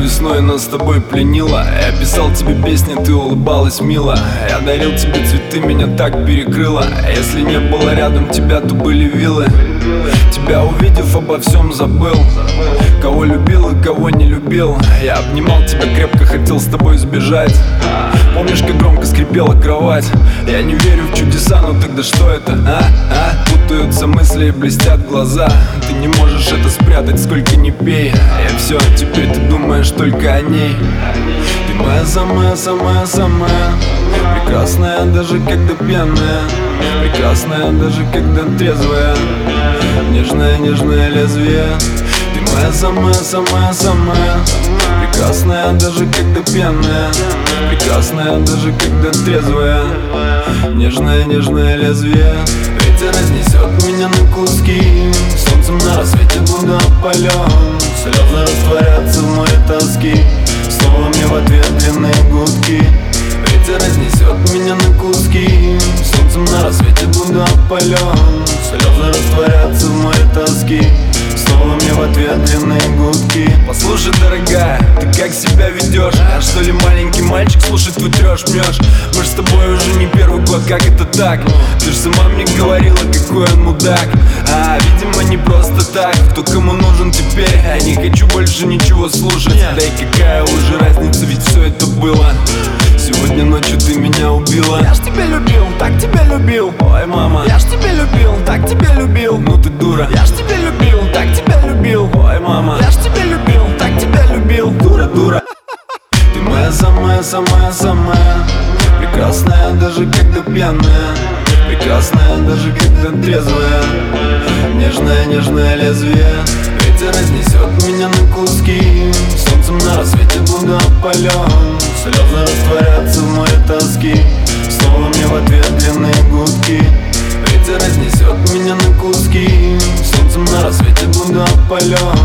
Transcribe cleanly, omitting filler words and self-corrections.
весной нас с тобой пленила. Я писал тебе песни, ты улыбалась мило. Я дарил тебе цветы, меня так перекрыло. Если не было рядом тебя, то были виллы. Тебя увидев, обо всем забыл. Кого любил и кого не любил. Я обнимал тебя крепко, хотел с тобой сбежать. Помнишь, как громко скрипела кровать? Я не верю в чудеса, но тогда что это, Путаются мысли и блестят глаза. Ты не можешь это спрятать, сколько ни пей. Я все, теперь ты думаешь только о ней. Ты моя самая, самая, самая прекрасная, даже когда пьяная. Прекрасная, даже когда трезвая. Нежное, нежное лезвие. Ты моя самая, самая, самая прекрасная, даже когда пьяная. Прекрасная, даже когда трезвая. Нежное, нежное лезвие. Ветер разнесет меня на куски. Солнцем на рассвете буду опален. Слезы растворятся в моей тоске. Снова мне в ответ длинные гудки. Ветер разнесет меня на куски. Солнцем на рассвете буду опален. Слезы растворятся в моей тоске. Снова мне в ответ длинные гудки. Послушай, дорогая, ты как себя ведешь? Я что ли маленький мальчик, слушай твой трэш мнешь? Мы ж с тобой уже не первый год, как это так? Ты ж сама мне говорила, какой он мудак. Видимо, не просто так. Кто кому нужен теперь? Я не хочу больше ничего слушать. Да и какая уже разница, ведь все это было. Сегодня ночью ты меня убила. Я ж тебя любил, так тебя любил. Ой, мама, я ж тебя любил, так тебя любил. Ну ты дура. Я ж тебя любил, так тебя любил. Ой, мама, я ж тебя любил, так тебя любил. Дура, дура. Ты моя самая, самая, самая прекрасная, даже когда пьяная. Прекрасная, даже когда трезвая. Нежное, нежное лезвие. Ветер разнесет меня на куски. Солнцем на рассвете буду опален. Слезы растворятся в моей тоске. Снова мне в ответ длинные гудки. Ветер разнесет меня на куски. Солнцем на рассвете буду опален.